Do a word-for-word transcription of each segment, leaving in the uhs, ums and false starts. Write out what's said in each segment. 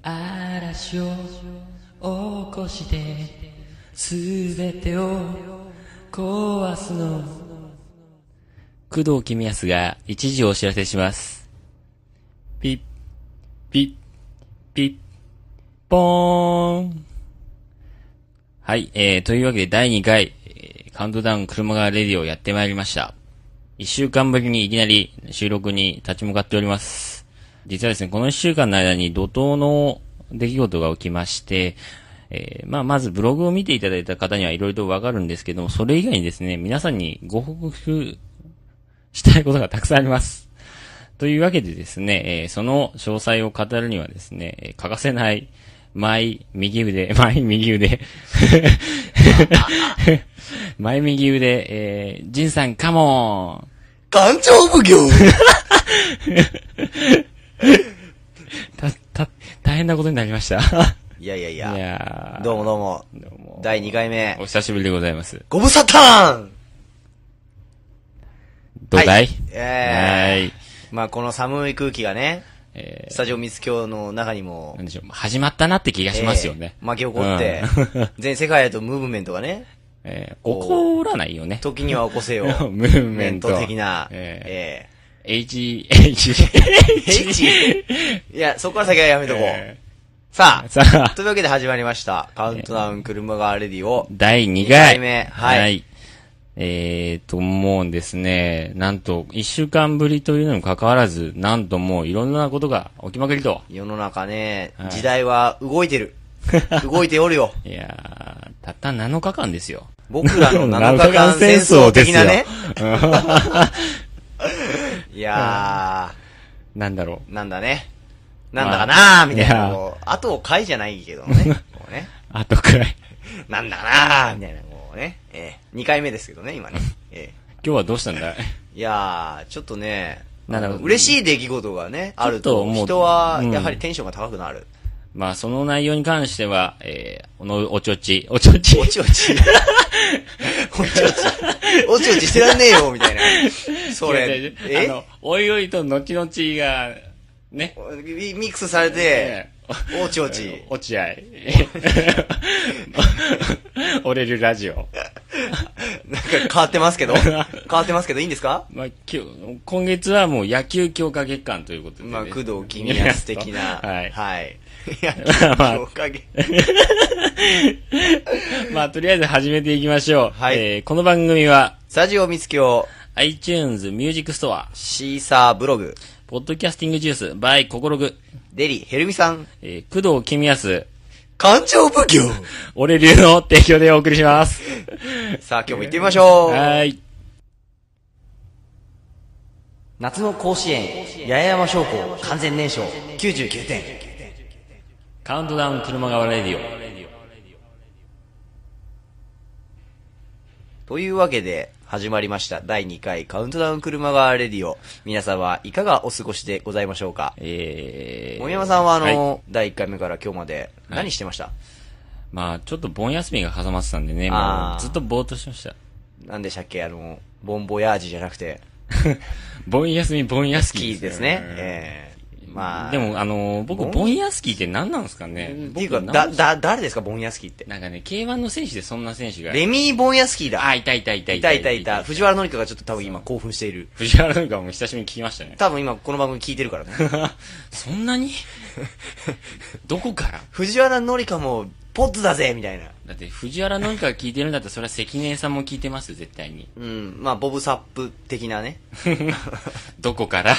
嵐を起こしてすべてを壊すの。工藤公康が一時お知らせします。ピッピッピッポーン。はい、えー、というわけでだいにかい、えー、カウントダウン車川レディオやってまいりました。一週間ぶりにいきなり収録に立ち向かっております。実はですね、この一週間の間に怒涛の出来事が起きまして、えー、まあ、まずブログを見ていただいた方にはいろいろとわかるんですけども、それ以外にですね、皆さんにご報告したいことがたくさんあります。というわけでですね、えー、その詳細を語るにはですね、えー、欠かせないマイ右腕、マイ右腕、マイ右腕、えー、ジンさんカモン艦長奉行た、た、大変なことになりました。 いやいやいや。 いやどうもどうも。 どうも。 だいにかいめ。 お久しぶりでございます。 ご無沙汰どうだい、はい、 えー、はい。まあこの寒い空気がね、 えー、 スタジオ三つ京の中にも、 なんでしょう、始まったなって気がしますよね。 えー、巻き起こって、うん、全世界へとムーブメントがね、 えー、起こらないよね。 時には起こせよ。 ムーブメント的な、 えー、えー、H、H、 H? いや、そこから先はやめとこう。えーさあ、さあ、というわけで始まりました。カウントダウン車川レディオ。 だいにかい。 にかいめ。はい。はい、 えーと、もうですね、なんと、一週間ぶりというのにもかかわらず、なんともういろんなことが起きまくりと。 世の中ね、はい、時代は動いてる。動いておるよ。いやー、たったなのかかんですよ。 僕らのなのかかん戦争的なね。いやー、なんだろう。なんだね。なんだかなーみたいな、こう、後を回じゃないけどね。こうね。 後くらい。 なんだかなーみたいな、こうね。えー、にかいめですけどね、今ね。えー、今日はどうしたんだい？ いやー、ちょっとね、 なんだろう、 嬉しい出来事がね、あると、人は、やはりテンションが高くなる。 うん、まあ、その内容に関しては、えー、おの、おちょち、おちょち。 おちょち。おちょち。おちょちしてらんねえよ、みたいな。それ、 えあの、おいおいと後々が、ね。 ミックスされて、おちおち。 落合。折れるラジオ。なんか変わってますけど変わってますけどいいんですか？ まあ、今日、今月はもう野球強化月間ということで、ね。 まあ、工藤公康的な。 はい。 はい。野球強化月間。まあ、とりあえず始めていきましょう。 はい。 えー、この番組は、 スタジオ三つ京、 iTunes ミュージックストア、 シーサーブログ、 ポッドキャスティングジュース、バイココログ、 デリヘルミさん、 えー、工藤公康、 艦長奉行、 俺流の提供でお送りします。 さあ、今日も行ってみましょう。 はい。 夏の甲子園、八重山商工完全燃焼、きゅうじゅうきゅうてん。 カウントダウン車川レディオ。 というわけで、始まりましただいにかいカウントダウン車川レディオ。皆さんはいかがお過ごしでございましょうか？えー、森山さんはあの、はい、だいいっかいめから今日まで何してました？はい、 まあちょっと盆休みが挟まってたんでね、もうずっとぼーっとしてました。 なんでしたっけ、あのボンボヤージじゃなくて盆休み盆休みですね。えーまあ、 でも、あのー、僕、ボンヤスキーって何なんですかね？ っていうか、だ、だ、誰ですか、ボンヤスキーって。 なんかね、ケーワン の選手でそんな選手が。 レミー・ボンヤスキーだ。 あ、いたいたいたいた。いたいたいた。藤原紀香がちょっと多分今興奮している。 藤原紀香も久しぶりに聞きましたね。 多分今この番組聞いてるからね。 そんなにどこから藤原紀香も、ポッズだぜみたいな。 だって藤原紀香が聞いてるんだったらそれは関根さんも聞いてますよ絶対に。 うん、まあボブサップ的なね。 どこから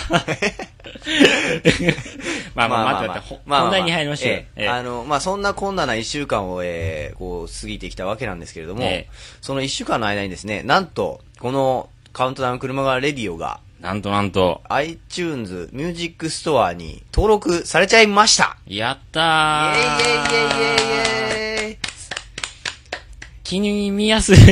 まあまあまあまあ、まあ、本題に入りましょう。 ええ、あのまあそんな困難な一週間を、えー、こう過ぎてきたわけなんですけれども、ええ、その一週間の間にですね、なんとこのカウントダウン車川レディオがなんとなんと iTunes ミュージックストアに登録されちゃいました。 やったー。 イエイイエイイエイイエイ。 気に見やすい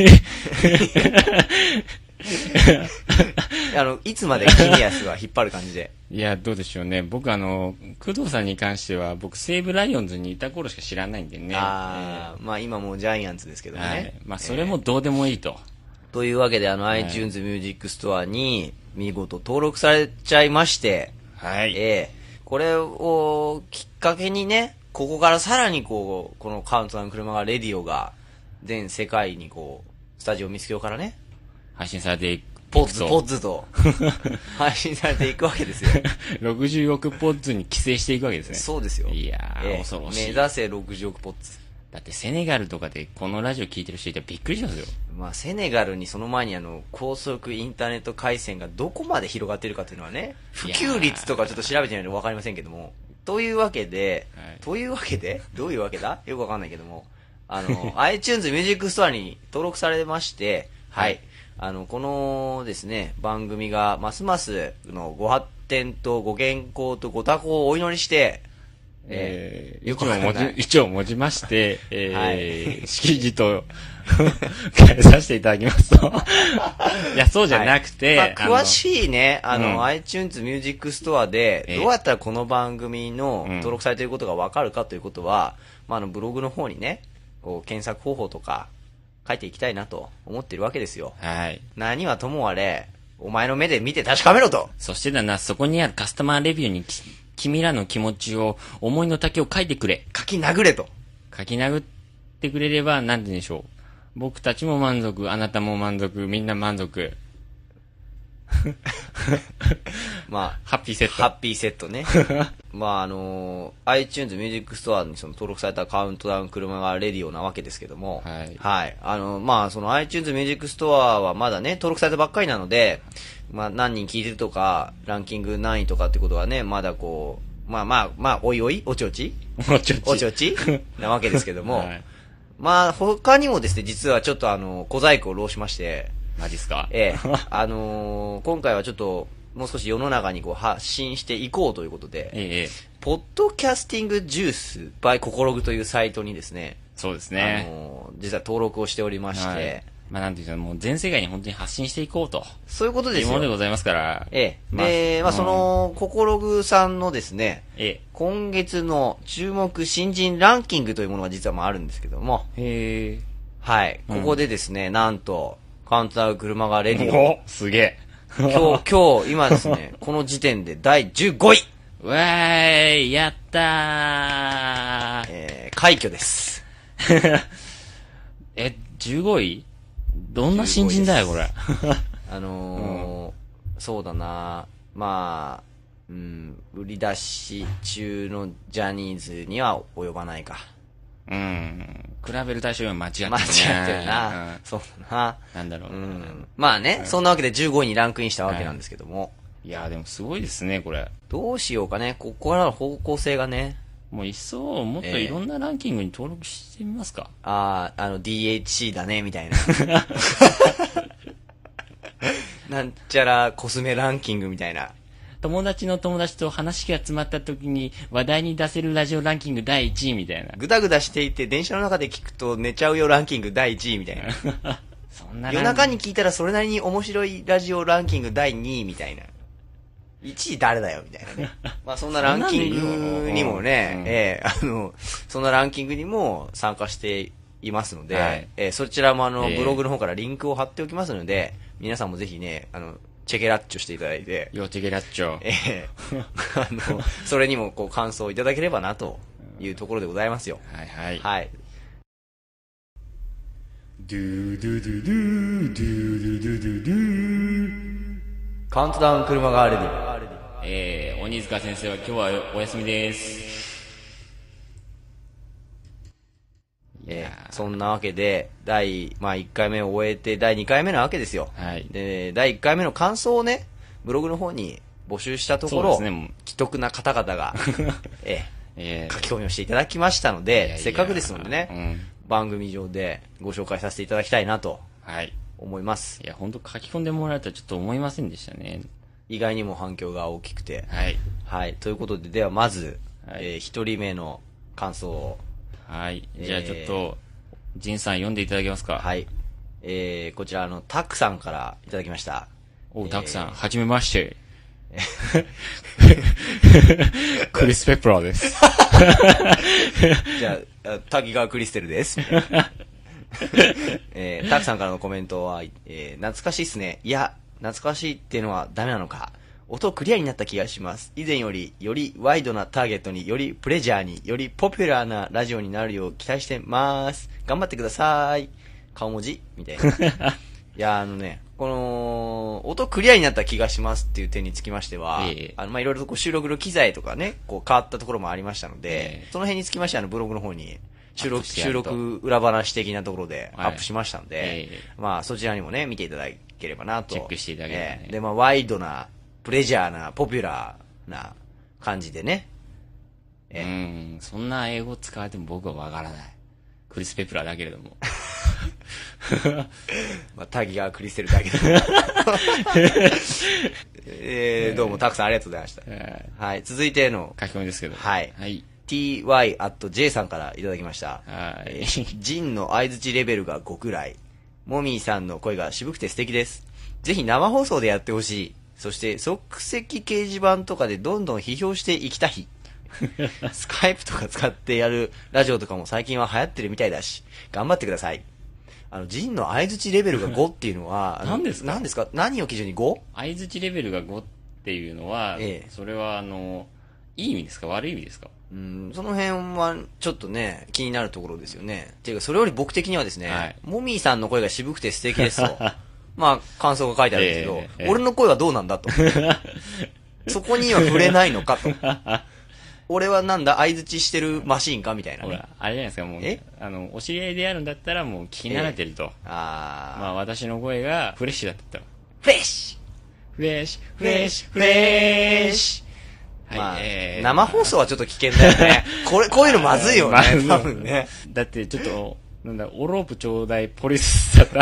あのいつまでキニアスは引っ張る感じで。 いやどうでしょうね。僕あの工藤さんに関しては僕西武ライオンズにいた頃しか知らないんでね。 ああ、えー、まあ今もうジャイアンツですけどね。はい、 まあそれもどうでもいいと。 えー、というわけであの、はい、iTunes ミュージックストアに見事登録されちゃいまして、 はい。 えー、これをきっかけにね、 ここからさらにこう、このカウントダウン車がレディオが、全世界にこう、スタジオ見つけようからね。 配信されていく。 ポッズポッズと、配信されていくわけですよ。 ろくじゅうおくポッズに寄生していくわけですね。 そうですよ。 いやー、 えー、 恐ろしい。 目指せろくじゅうおくポッズ。 だってセネガルとかでこのラジオ聞いてる人いたらびっくりしますよ。 まあ、セネガルにその前にあの、高速インターネット回線がどこまで広がっているかというのはね、普及率とかちょっと調べてないのでわかりませんけども、というわけで、はい、というわけでどういうわけだよくわかんないけども、あの、iTunes Music Store に登録されまして、はい。はい、あの、このですね、番組がますますのご発展とご健康とご多幸をお祈りして、 えー、よくもじ、一応もじまして、えー、はい、式辞と変えさせていただきますと。いや、そうじゃなくて、 はい、まあ、詳しいね、あの、うん、iTunes Music Store で、どうやったらこの番組の登録されていることがわかるかということは、うん、まあ、あの、ブログの方にね、こう、検索方法とか、書いていきたいなと思ってるわけですよ。 はい。 何はともあれ、お前の目で見て確かめろと。 そしてだな、そこにあるカスタマーレビューに、君らの気持ちを、思いの丈を書いてくれ。 書き殴れと。 書き殴ってくれれば、なんて言うんでしょう。僕たちも満足、あなたも満足、みんな満足。 まあ、 ハッピーセット。 ハッピーセットね。まあ、あのー、iTunes Music Store にその登録されたカウントダウン車がレディオなわけですけども、 はい。 はい。あのー、まあ、その iTunes Music Store はまだね、登録されたばっかりなので、まあ、何人聞いてるとか、ランキング何位とかってことはね、まだこう、まあまあ、まあ、おいおい、おちおちおちおちおちおちなわけですけども、 はい、 まあ、他にもですね、実はちょっとあの、小細工を浪しまして、 マジっすか？ ええ。あのー、今回はちょっと、もう少し世の中にこう発信していこうということで、 ええ、 ポッドキャスティングジュース by ココログというサイトにですね、 そうですね。 あのー、実は登録をしておりまして、はい、 まあなんていうか、もう全世界に本当に発信していこうと。 そういうことですよ。 いうものでございますから。 ええ。まあ、で、まあその、ココログさんのですね、 ええ、 今月の注目新人ランキングというものが実はまああるんですけども、 へえ。 はい。ここでですね、うん、なんと、カウントダウン車がレディオ。おすげえ。 今日、今日、今ですね、この時点でだいじゅうごい。 うわーい、やったー。 えー、快挙です。 え、じゅうごい？どんな新人だよ、これ。 あのーうん、そうだな、まあ、うん、売り出し中のジャニーズには及ばないか。 うん。比べる対象は間違ってるな。 間違ってるな。うん、そうだな。 なんだろうな。うん、 まあね、うん、そんなわけでじゅうごいにランクインしたわけなんですけども。はい、 いやーでもすごいですね、これ。 どうしようかね。ここからの方向性がね。 もう一層、もっといろんなランキングに登録してみますか。 えー、ああ、あの ディーエイチシー だね、みたいな。なんちゃらコスメランキングみたいな。 友達の友達と話が詰まった時に話題に出せるラジオランキングだいいちいみたいな。 ぐだぐだしていて電車の中で聞くと寝ちゃうよランキングだいいちいみたいな。 そんな夜中に聞いたらそれなりに面白いラジオランキングだいにいみたいな。いちい誰だよみたいなね。まあそんなランキングにもね、うん、ええー、あの、そんなランキングにも参加していますので、はい、えー、そちらもあの、えー、ブログの方からリンクを貼っておきますので、皆さんもぜひね、あの、チェケラッチョしていただいて。 よ、チェケラッチョ。 ええー、あの、それにもこう感想をいただければなというところでございますよ。 はいはい。 はい。 ドゥドゥドゥドゥ、ドゥドゥドゥドゥドゥ。 カウントダウン車がレディ。 えー、鬼塚先生は今日はお休みです。 えー、そんなわけで、第、まあ、いっかいめを終えて、だいにかいめなわけですよ。 はい。 で、だいいっかいめの感想をね、ブログの方に募集したところ、 そうですね、 既得な方々が、えーえー、 書き込みをしていただきましたので、 いやいやせっかくですのでね、 うん、 番組上でご紹介させていただきたいなと、 はい。 思います。 いや、本当書き込んでもらえたらちょっと思いませんでしたね。 意外にも反響が大きくて。 はい。 はい。ということで、ではまず、 はい、 えー、一人目の感想を。 はい。じゃあちょっと、えー、ジンさん読んでいただけますか。 はい。えー、こちら、あの、タクさんからいただきました。 おう、えー、タクさん、はじめまして。クリス・ペプラーです。 じゃあ、滝川クリステルです。えー、タクさんからのコメントは、えー、懐かしいっすね。いや、懐かしいっていうのはダメなのか。 音クリアになった気がします。以前より、よりワイドなターゲットによりプレジャーによりポピュラーなラジオになるよう期待してます。頑張ってください。顔文字みたいな。いや、あのね、この、音クリアになった気がしますっていう点につきましては、えー、あの、ま、いろいろとこう収録の機材とかね、こう変わったところもありましたので、えー、その辺につきましてあの、ブログの方に、収録、収録裏話的なところでアップしましたので、はいえー、まあ、そちらにもね、見ていただければなと。 チェックしていただければね。 えー、で、まあ、ワイドな、プレジャーな、ポピュラーな感じでね。 えー、うん、そんな英語使われても僕はわからない。クリス・ペプラーだけれども。 まあ、タギがクリステルだけど。えー、どうもたくさんありがとうございました。えー、はい、続いての書き込みですけど。 はい。はい、ティーワイアットジェイ さんからいただきました。はい。ジンの相槌レベルがごくらい。モミーさんの声が渋くて素敵です。ぜひ生放送でやってほしい。そして即席掲示板とかでどんどん批評していきたい。スカイプとか使ってやるラジオとかも最近は流行ってるみたいだし、頑張ってください。あの、ジンの相槌レベルがごっていうのは、 何ですか何ですか何を基準に ご？ 相槌レベルがごっていうのは、ええ、それはあの、いい意味ですか悪い意味ですか？ うん、その辺はちょっとね、気になるところですよね。っていうか、それより僕的にはですね、はい、モミーさんの声が渋くて素敵ですと。まあ、感想が書いてあるんですけど、えええ、俺の声はどうなんだと。そこには触れないのかと。俺はなんだ、相槌してるマシーンかみたいな、ね。 ほら、あれじゃないですか、もう、えあの、お知り合いであるんだったらもう聞き慣れてると。ああ。まあ、私の声がフレッシュだったと。 フレッシュフレッシュフレッシュフレッシュはい、まあ、えー、生放送はちょっと危険だよね。これ、こういうのまずいよね、多分ね。 だってちょっと、なんだ、オロープちょうだいポリスだった。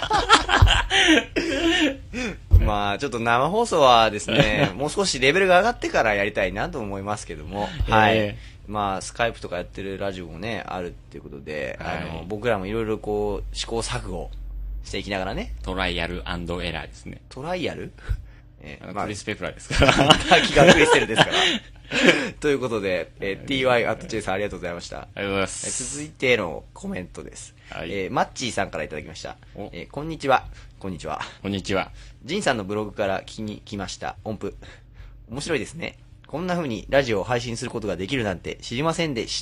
まあ、ちょっと生放送はですね、もう少しレベルが上がってからやりたいなと思いますけども、はい。まあ、スカイプとかやってるラジオもね、あるっていうことで、はい、あの、僕らもいろいろこう、試行錯誤していきながらね。 トライアル&エラーですね。 トライアルえー、まあ、クリス・ペプラーですから。 気がクリステルですから。ということで、えー、ティーワイアットジェイ さんありがとうございました。 ありがとうございます。 えー、続いてのコメントです。はい、えー、マッチーさんからいただきました。えー、こんにちは。こんにちは。 こんにちは。 ジンさんのブログから聞きに来ました。音符。面白いですね。こんな風にラジオを配信することができるなんて知りませんでした。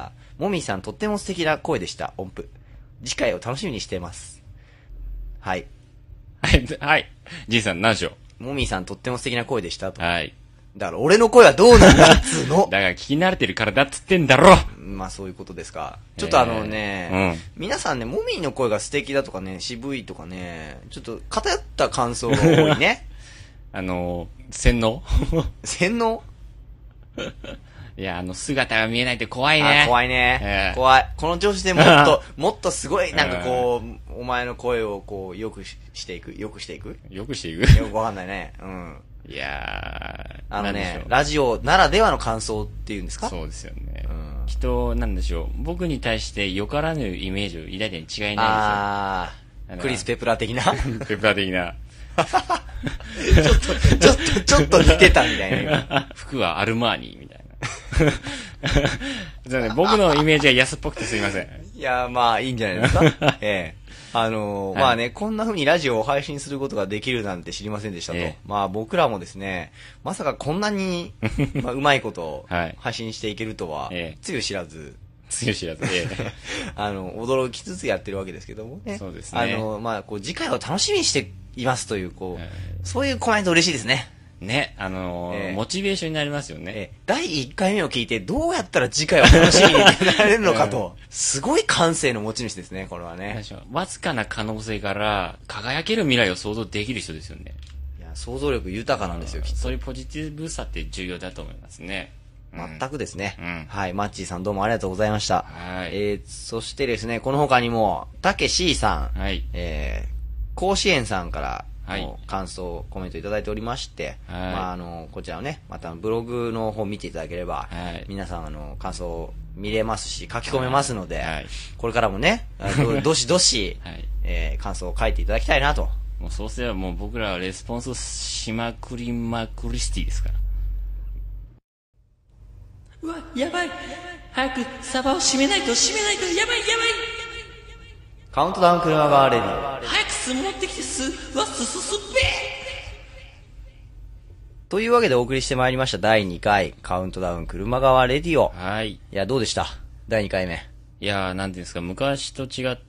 モミーさんとっても素敵な声でした。音符。次回を楽しみにしています。はい。 はい、はい。ジンさん何でしょう。 モミーさんとっても素敵な声でしたと。 はい。 だから俺の声はどうなんだっつうの。 だから聞き慣れてるからだっつってんだろ。 まあそういうことですか。ちょっとあのね、えーうん、皆さんね、モミーの声が素敵だとかね、渋いとかね、ちょっと偏った感想が多いね。 あの、洗脳洗脳いや、あの、姿が見えないって怖いね。 あ、怖いね、えー。怖い。この調子でもっと、もっとすごい、なんかこう、お前の声をこう、よくしていく、よくしていくよくしていくよくわかんないね。うん。 いやー、 あのね、ラジオならではの感想っていうんですか？ そうですよね。うん、きっと、なんでしょう。僕に対してよからぬイメージを抱いてに違いないですよ。あー、クリス・ペプラー的なペプラー的な。 ちょっと、ちょっと、ちょっと似てたみたいな。 服はアルマーニみたいな。ね、僕のイメージが安っぽくてすいません。 いや、まあ、いいんじゃないですか。ええ。あのーはい、まあね、こんな風にラジオを配信することができるなんて知りませんでしたと。ええ、まあ僕らもですね、まさかこんなに、まあ、うまいことを配信していけるとは、ええ、つゆ知らず。 つゆ知らず。ええ、 あの、驚きつつやってるわけですけどもね。 そうですね。 あの、まあ、こう、次回を楽しみにしていますという、こう、ええ、そういうコメント嬉しいですね。 ね、あのーえー、モチベーションになりますよね。えー、だいいっかいめを聞いて、どうやったら次回を楽しみになれるのかと、すごい感性の持ち主ですね、これはね。 わずかな可能性から輝ける未来を想像できる人ですよね。 いや、想像力豊かなんですよ、きっと。 そういうポジティブさって重要だと思いますね。 全くですね、 うん。 はい、マッチーさんどうもありがとうございました。 はい。 えー、そしてですね、この他にも、たけしーさん、 はい。 えー、甲子園さんから、はい、感想、コメントいただいておりまして、はい、まあ、あの、こちらをね、またブログの方見ていただければ、はい、皆さん、あの、感想見れますし、書き込めますので、はい、これからもね、ど, どしどし、はい、えー、感想を書いていただきたいなと。 もうそうすればもう僕らはレスポンスしまくりまくりスティですから。うわ、やばい。早くサバを閉めないと、閉めないと、やばいやばい。 カウントダウン車がレディ。 早く酢持ってきて、酢、わ、すすすっぺというわけでお送りしてまいりましただいにかいカウントダウン車側レディオ。 はい。 いや、どうでしただいにかいめ。 いやー、なんていうんですか、昔と違って、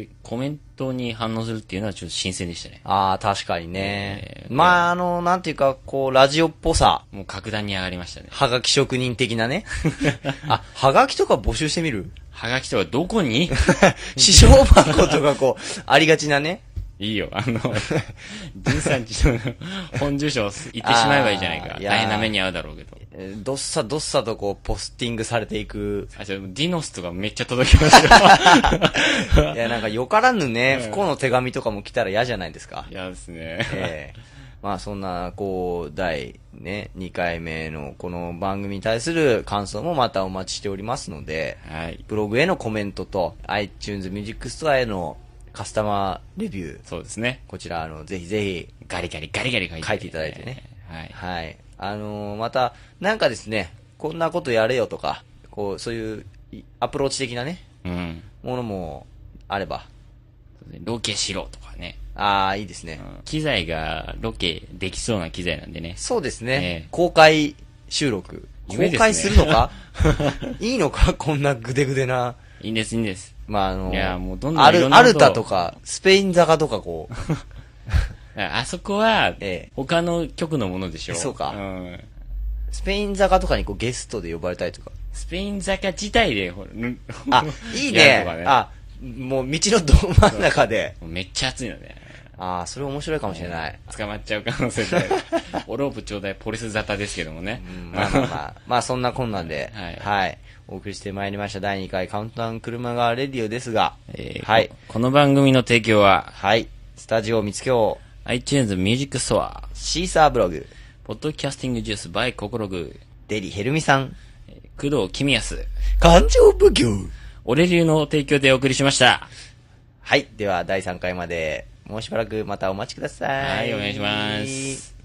コメントに反応するっていうのはちょっと新鮮でしたね。 ああ、確かにね。えー、まあ、あの、なんていうか、こう、ラジオっぽさ。 もう格段に上がりましたね。 はがき職人的なね。あ、はがきとか募集してみる？ はがきとかどこに師匠箱とかこう、ありがちなね。 いいよ、あの、じんさんちの本住所言ってしまえばいいじゃないか。大変な目に遭うだろうけど。 どっさどっさとこう、ポスティングされていく。 あ、じゃディノスとかめっちゃ届きますよ。いや、なんかよからぬね、不幸の手紙とかも来たら嫌じゃないですか。 嫌ですね。 ええー、まあそんな、こう、だいね、にかいめのこの番組に対する感想もまたお待ちしておりますので、 はい。 ブログへのコメントと、iTunes Music Store へのカスタマーレビュー。 そうですね。 こちら、あの、ぜひぜひ、 ガリガリガリガリ書いて、 書いていただいてね。 はい。 はい。あのー、また、なんかですね、こんなことやれよとか、こう、そういうアプローチ的なね、 うん。 ものもあれば。 ロケしろとかね。 ああ、いいですね、 うん。機材がロケできそうな機材なんでね。 そうですね。 えー、 公開収録。 ね、 公開するのかいいのかこんなグデグデな。 いいんです、いいんです。 まあ、あのー、 いや、もうどんどんアル、アルタとか、スペイン坂とかこう。あそこは、他の局のものでしょ。 そうか。 うん。 スペイン坂とかにこうゲストで呼ばれたりとか。 スペイン坂自体で、ほら。あ、いいね。ねあ、もう道のど真ん中で。 めっちゃ暑いのね。 ああ、それ面白いかもしれない。 捕まっちゃう可能性で。おロープちょうだいポリス沙汰ですけどもね。 うん、まあまあまあ、まあそんなこんなんで、 はい。 はい。お送りしてまいりましただいにかいカウントダウン車側レディオですが、 えー、 はい。 この番組の提供は、 はい。スタジオを見つけよう。iTunes Music Store。 シーサーブログ。 ポッドキャスティングジュース by ココログ。 デリヘルミさん。 工藤公康。 感情奉行。 俺流の提供でお送りしました。 はい。ではだいさんかいまで、もうしばらくまたお待ちください。 はい、お願いします。